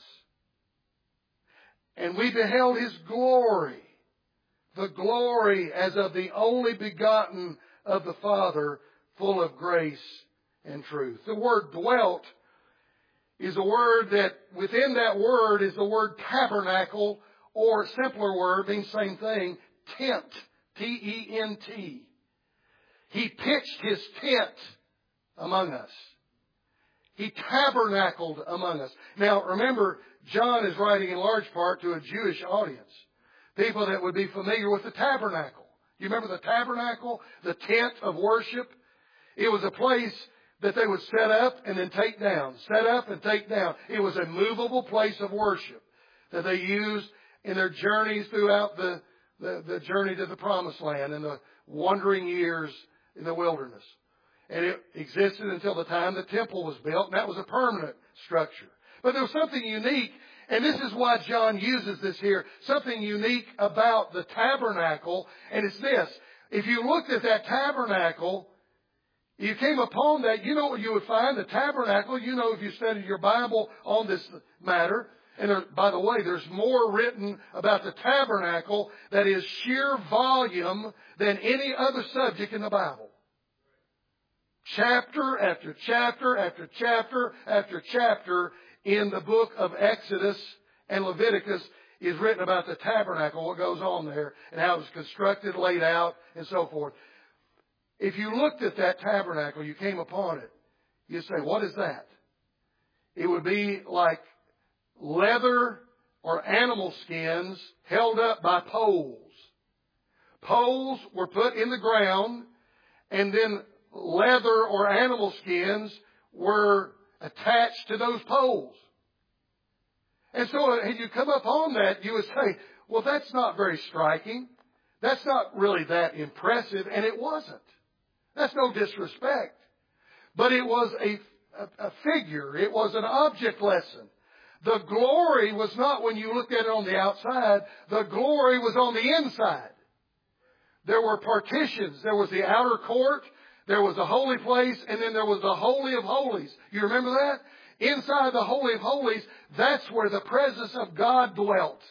And we beheld His glory. The glory as of the only begotten of the Father, full of grace and truth. The word dwelt is a word that, within that word is the word tabernacle, or a simpler word, means same thing, tent. T-E-N-T. He pitched His tent among us. He tabernacled among us. Now, remember, John is writing in large part to a Jewish audience. People that would be familiar with the tabernacle. You remember the tabernacle? The tent of worship? It was a place that they would set up and then take down. Set up and take down. It was a movable place of worship that they used in their journeys throughout the journey to the Promised Land and the wandering years in the wilderness. And it existed until the time the temple was built, and that was a permanent structure. But there was something unique, and this is why John uses this here, something unique about the tabernacle, and it's this. If you looked at that tabernacle, you came upon that, you know what you would find? The tabernacle, you know if you studied your Bible on this matter, and there, by the way, there's more written about the tabernacle that is sheer volume than any other subject in the Bible. Chapter after chapter after chapter after chapter in the book of Exodus and Leviticus is written about the tabernacle, what goes on there, and how it was constructed, laid out, and so forth. If you looked at that tabernacle, you came upon it, you'd say, what is that? It would be like leather or animal skins held up by poles. Poles were put in the ground, and then leather or animal skins were attached to those poles. And so as you come upon that, you would say, well, that's not very striking. That's not really that impressive. And it wasn't. That's no disrespect. But it was a figure. It was an object lesson. The glory was not when you looked at it on the outside. The glory was on the inside. There were partitions. There was the outer court. There was the holy place. And then there was the Holy of Holies. You remember that? Inside the Holy of Holies, that's where the presence of God dwelt.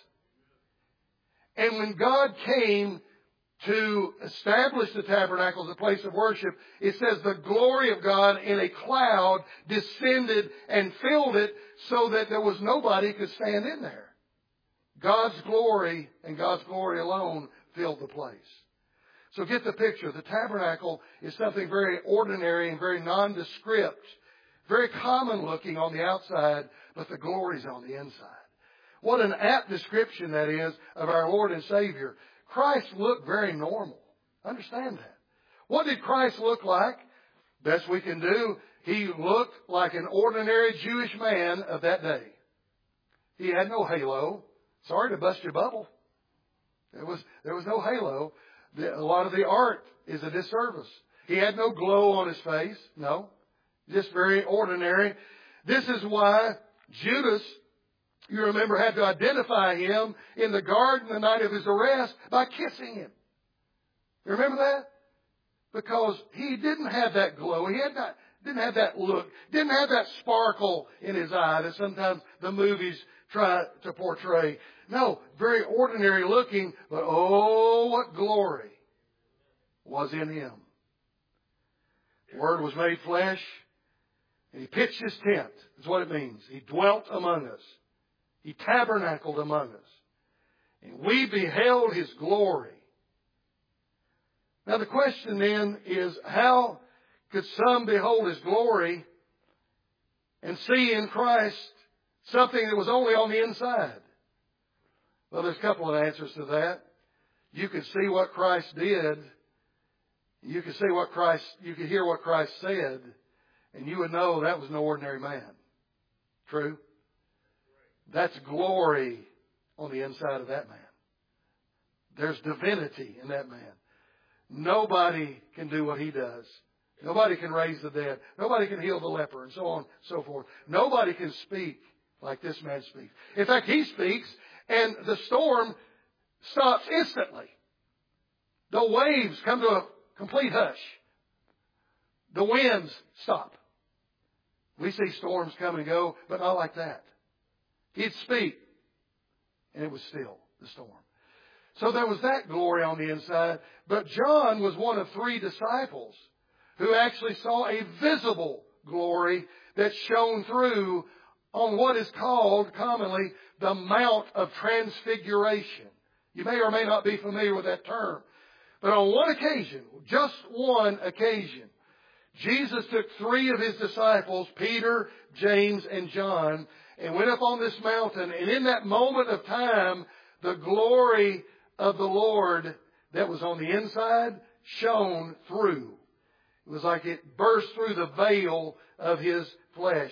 And when God came to establish the tabernacle as a place of worship, it says the glory of God in a cloud descended and filled it so that there was nobody could stand in there. God's glory and God's glory alone filled the place. So get the picture. The tabernacle is something very ordinary and very nondescript, very common looking on the outside, but the glory's on the inside. What an apt description that is of our Lord and Savior. Christ looked very normal. Understand that. What did Christ look like? Best we can do, He looked like an ordinary Jewish man of that day. He had no halo. Sorry to bust your bubble. There was no halo. A lot of the art is a disservice. He had no glow on His face. No. Just very ordinary. This is why Judas, you remember, had to identify Him in the garden the night of His arrest by kissing Him. You remember that? Because He didn't have that glow. He had not that look, didn't have that sparkle in his eye that sometimes the movies try to portray. No, very ordinary looking, but oh, what glory was in him. The Word was made flesh, and he pitched his tent. That's what it means. He dwelt among us. He tabernacled among us. And we beheld his glory. Now the question then is, how could some behold his glory and see in Christ something that was only on the inside? Well, there's a couple of answers to that. You could see what Christ did. You could see what Christ, you could hear what Christ said, and you would know that was no ordinary man. True? That's glory on the inside of that man. There's divinity in that man. Nobody can do what he does. Nobody can raise the dead. Nobody can heal the leper, and so on and so forth. Nobody can speak like this man speaks. In fact, he speaks, and the storm stops instantly. The waves come to a complete hush. The winds stop. We see storms come and go, but not like that. He'd speak, and it was still, the storm. So there was that glory on the inside. But John was one of 3 disciples who actually saw a visible glory that shone through on what is called commonly the Mount of Transfiguration. You may or may not be familiar with that term. But on one occasion, just one occasion, Jesus took 3 of his disciples, Peter, James, and John, and went up on this mountain. And in that moment of time, the glory of the Lord that was on the inside shone through. It was like it burst through the veil of his flesh.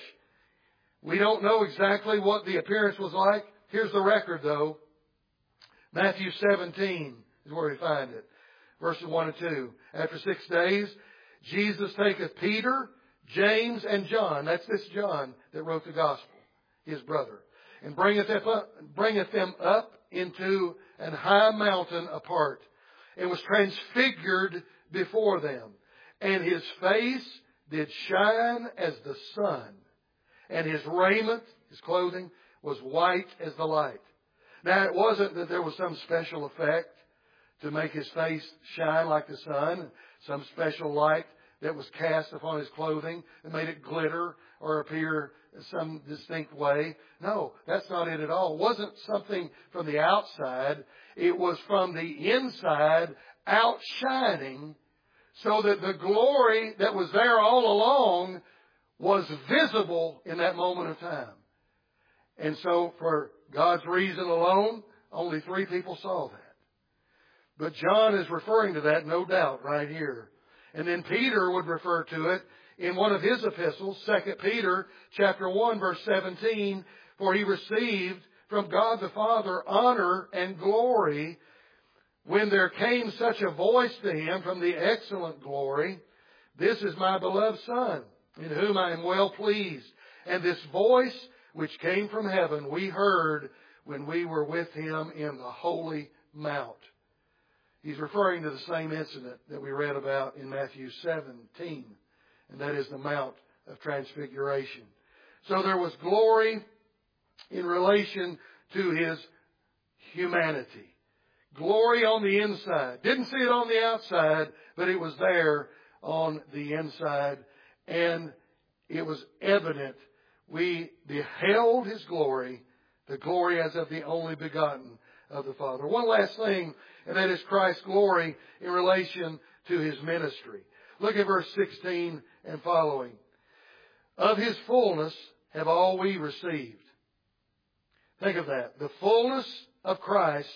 We don't know exactly what the appearance was like. Here's the record, though. Matthew 17 is where we find it. Verses 1 and 2. After 6 days, Jesus taketh Peter, James, and John. That's this John that wrote the gospel, his brother. And bringeth them up into an high mountain apart, and was transfigured before them. And his face did shine as the sun, and his raiment, his clothing, was white as the light. Now, it wasn't that there was some special effect to make his face shine like the sun, some special light that was cast upon his clothing and made it glitter or appear some distinct way. No, that's not it at all. It wasn't something from the outside. It was from the inside outshining, so that the glory that was there all along was visible in that moment of time. And so for God's reason alone, only 3 people saw that. But John is referring to that, no doubt, right here. And then Peter would refer to it in one of his epistles, 2 Peter chapter 1, verse 17, for he received from God the Father honor and glory when there came such a voice to him from the excellent glory, this is my beloved Son, in whom I am well pleased. And this voice which came from heaven we heard when we were with him in the holy mount. He's referring to the same incident that we read about in Matthew 17, and that is the Mount of Transfiguration. So there was glory in relation to his humanity. Glory on the inside. Didn't see it on the outside, but it was there on the inside, and it was evident. We beheld his glory, the glory as of the only begotten of the Father. One last thing, and that is Christ's glory in relation to his ministry. Look at verse 16 and following. Of his fullness have all we received. Think of that. The fullness of Christ,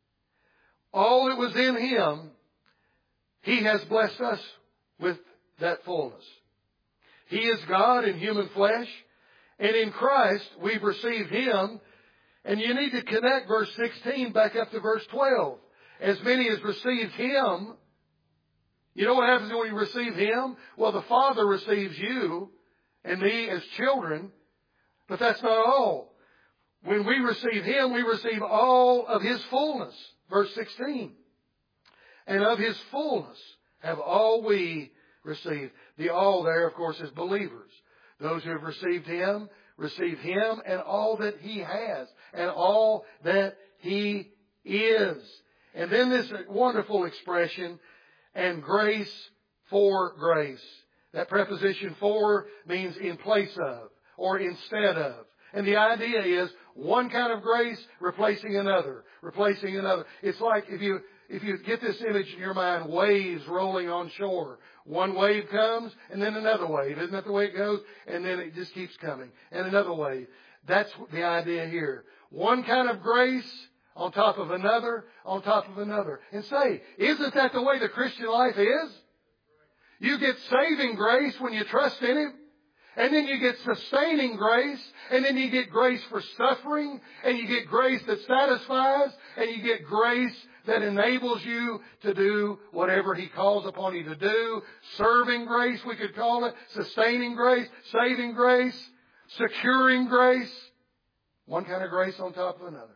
all that was in him, he has blessed us with that fullness. He is God in human flesh, and in Christ we've received him. And you need to connect verse 16 back up to verse 12. As many as received him, you know what happens when you receive him? Well, the Father receives you and me as children, but that's not all. When we receive him, we receive all of his fullness. Verse 16. And of his fullness have all we received. The all there, of course, is believers. Those who have received Him and all that He has and all that He is. And then this wonderful expression, and grace for grace. That preposition for means in place of or instead of. And the idea is one kind of grace replacing another, replacing another. It's like if you get this image in your mind, waves rolling on shore. One wave comes and then another wave. Isn't that the way it goes? And then it just keeps coming. And another wave. That's the idea here. One kind of grace on top of another, on top of another. And say, isn't that the way the Christian life is? You get saving grace when you trust in Him. And then you get sustaining grace. And then you get grace for suffering. And you get grace that satisfies. And you get grace that enables you to do whatever He calls upon you to do. Serving grace, we could call it. Sustaining grace. Saving grace. Securing grace. One kind of grace on top of another.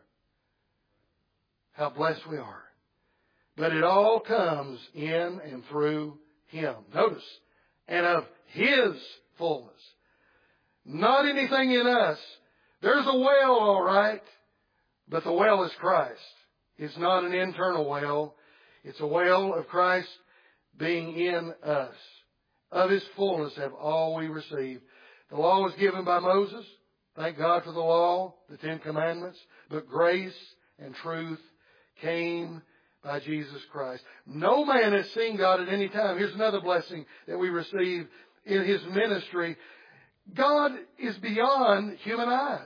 How blessed we are. But it all comes in and through Him. Notice. And of His fullness. Not anything in us. There's a well, all right. But the well is Christ. It's not an internal well. It's a well of Christ being in us. Of His fullness have all we received. The law was given by Moses. Thank God for the law, the 10 Commandments. But grace and truth came by Jesus Christ. No man has seen God at any time. Here's another blessing that we receive in His ministry. God is beyond human eyes.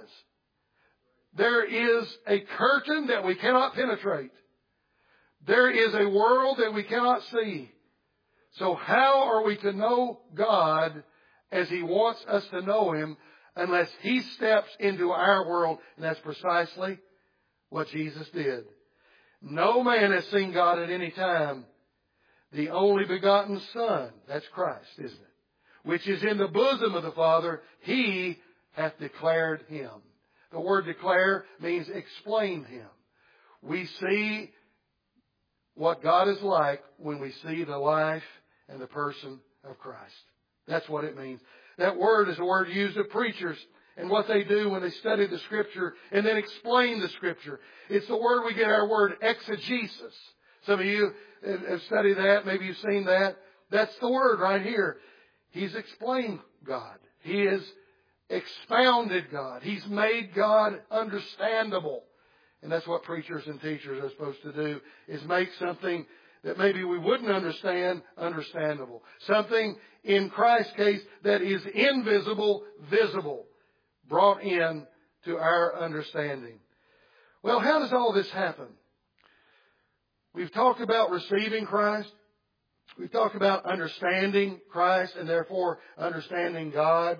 There is a curtain that we cannot penetrate. There is a world that we cannot see. So how are we to know God as He wants us to know Him unless He steps into our world? And that's precisely what Jesus did. No man has seen God at any time. The only begotten Son, that's Christ, isn't it? Which is in the bosom of the Father, He hath declared Him. The word declare means explain Him. We see what God is like when we see the life and the person of Christ. That's what it means. That word is a word used of preachers and what they do when they study the Scripture and then explain the Scripture. It's the word we get our word exegesis. Some of you have studied that. Maybe you've seen that. That's the word right here. He's explained God. He has expounded God. He's made God understandable. And that's what preachers and teachers are supposed to do, is make something that maybe we wouldn't understand understandable. Something, in Christ's case, that is invisible, visible. Brought in to our understanding. Well, how does all this happen? We've talked about receiving Christ. We've talked about understanding Christ and therefore understanding God.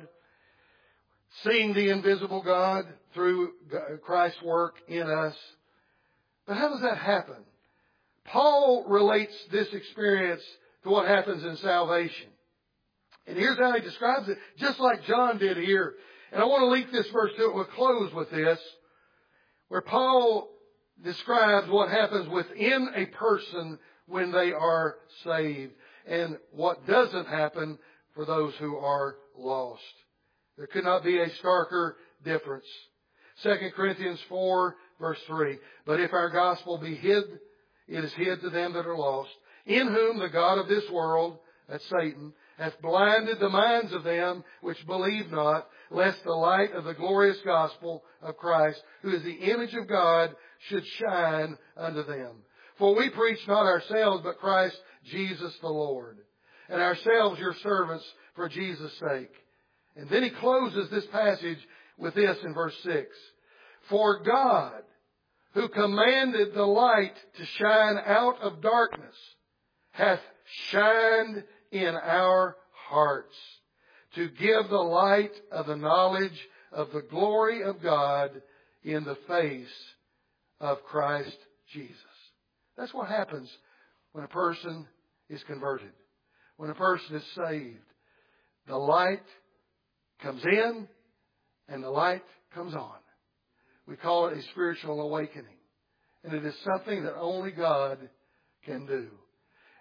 Seeing the invisible God through Christ's work in us. But how does that happen? Paul relates this experience to what happens in salvation. And here's how he describes it, just like John did here. And I want to link this verse to it. We'll close with this, where Paul describes what happens within a person when they are saved and what doesn't happen for those who are lost. There could not be a starker difference. 2 Corinthians 4, verse 3. But if our gospel be hid, it is hid to them that are lost, in whom the God of this world, that's Satan, hath blinded the minds of them which believe not, lest the light of the glorious gospel of Christ, who is the image of God, should shine unto them. For we preach not ourselves, but Christ Jesus the Lord, and ourselves your servants for Jesus' sake. And then he closes this passage with this in verse 6. For God, who commanded the light to shine out of darkness, hath shined in our hearts to give the light of the knowledge of the glory of God in the face of Christ Jesus. That's what happens when a person is converted. When a person is saved. The light comes in and the light comes on. We call it a spiritual awakening. And it is something that only God can do.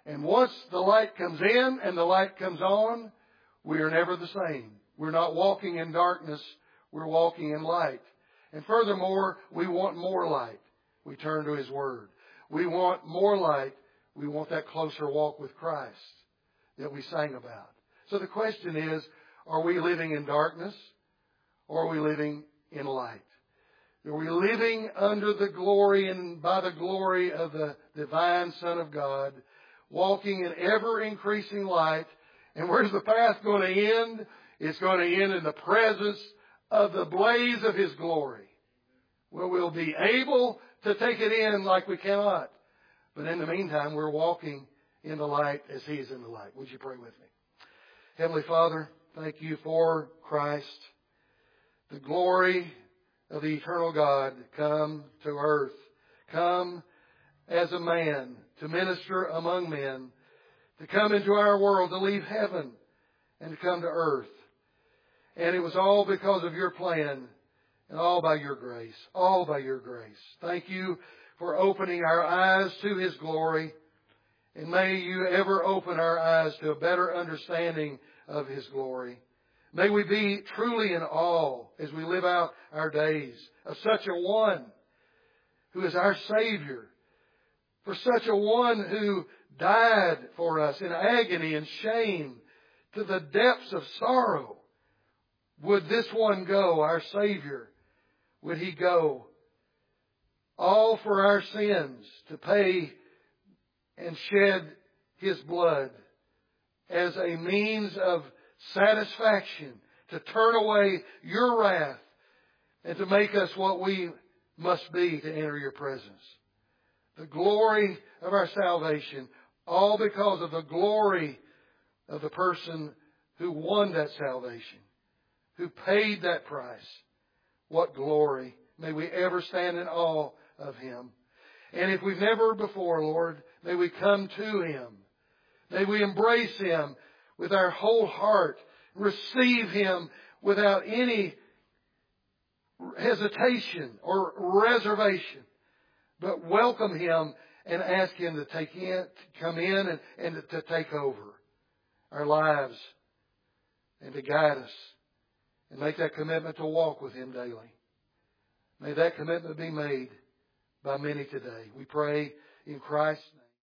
And once the light comes in and the light comes on, we are never the same. We're not walking in darkness. We're walking in light. And furthermore, we want more light. We turn to His Word. We want more light. We want that closer walk with Christ that we sang about. So the question is, are we living in darkness or are we living in light? Are we living under the glory and by the glory of the divine Son of God, walking in ever-increasing light? And where's the path going to end? It's going to end in the presence of the blaze of His glory, where we'll be able to take it in like we cannot. But in the meantime, we're walking in the light as He is in the light. Would you pray with me? Heavenly Father, thank You for Christ, the glory of the eternal God, come to earth, come as a man to minister among men, to come into our world, to leave heaven and to come to earth. And it was all because of Your plan and all by Your grace, all by Your grace. Thank You for opening our eyes to His glory. And may You ever open our eyes to a better understanding of His glory. May we be truly in awe as we live out our days of such a one who is our Savior, for such a one who died for us in agony and shame to the depths of sorrow. Would this one go, our Savior? Would He go all for our sins to pay and shed His blood as a means of satisfaction, to turn away Your wrath and to make us what we must be to enter Your presence? The glory of our salvation, all because of the glory of the person who won that salvation, who paid that price. What glory. May we ever stand in awe of Him. And if we've never before, Lord, may we come to Him. May we embrace Him with our whole heart. Receive Him without any hesitation or reservation. But welcome Him and ask Him to come in and to take over our lives and to guide us. And make that commitment to walk with Him daily. May that commitment be made by many today. We pray in Christ's name.